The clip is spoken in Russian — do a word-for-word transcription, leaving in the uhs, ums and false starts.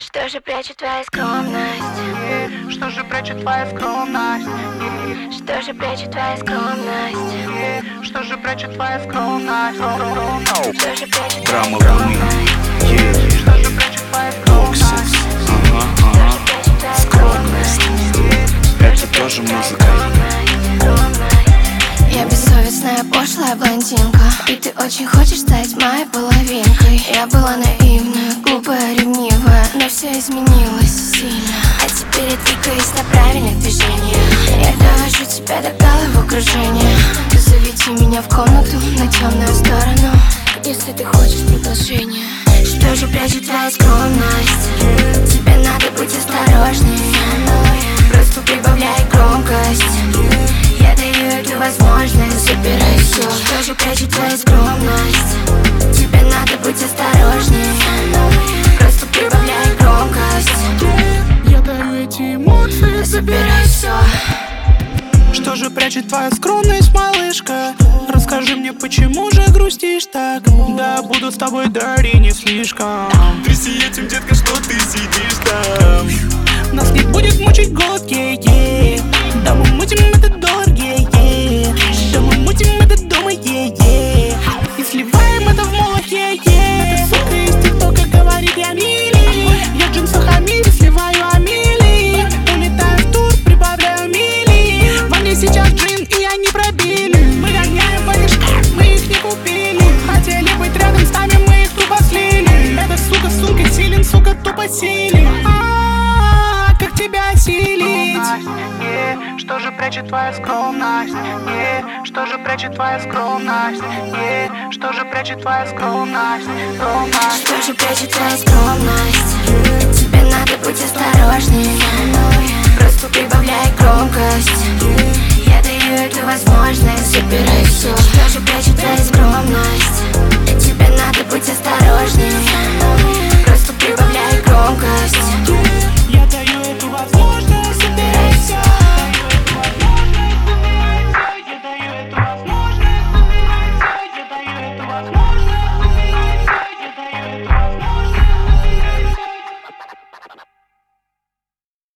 Что же прячет твоя скромность? Что же прячет твоя скромность? Что же прячет твоя скромность? Что же прячет твоя скромность? Что же прячет твоя Драма скромность? Что же прячет твоя скромность? Ага, ага. Скромность. Это тоже музыка. Я бессовестная, пошлая блондинка, и ты очень хочешь стать моей половинкой. Я была наивная, глупая, ревнивая, но все изменилось сильно. А теперь я двигаюсь на правильных движениях. Я довожу тебя до головокружения. Заведи меня в комнату на темную сторону, если ты хочешь продолжения. Что же прячет твоя скромность? Тебе надо быть осторожней. Просто прибавляй громкость. Я даю эту возможность, забирай все. Что же прячет твоя скромность? Тебе надо быть осторожней. Просто прибавляй громкость. Я даю эти эмоции, забирай все. Что же прячет твоя скромность, малышка? Расскажи мне, почему же грустишь так? Да, буду с тобой dirty не слишком. Тряси этим, детка, что ты сидишь там. Нас не будет мучить год, е-е. Да мы мутим этот доллар, е-е. Да мы мутим этот дома, е-е. И сливаем это в молох, е-е. Эта сука из тиктока говорит, я мили. Я в джинсах Амили, сливаю Амили. Улетаю в тур, прибавляю мили. Во мне сейчас джин, и они пробили. Мы гоняем парижках, мы их не купили. Хотели быть рядом с нами, мы их тупо слили. Эта сука, сука, силен, сука, тупо силен. Как тебя осилить? Что же прячет твоя скромность? Что же прячет твоя скромность? Что же прячет твоя скромность? Что же прячет твоя скромность? Тебе надо быть осторожней. Просто прибавляй громкость. Я даю эту возможность, забирай все. Что же прячет твоя скромность? Тебе надо быть осторожней.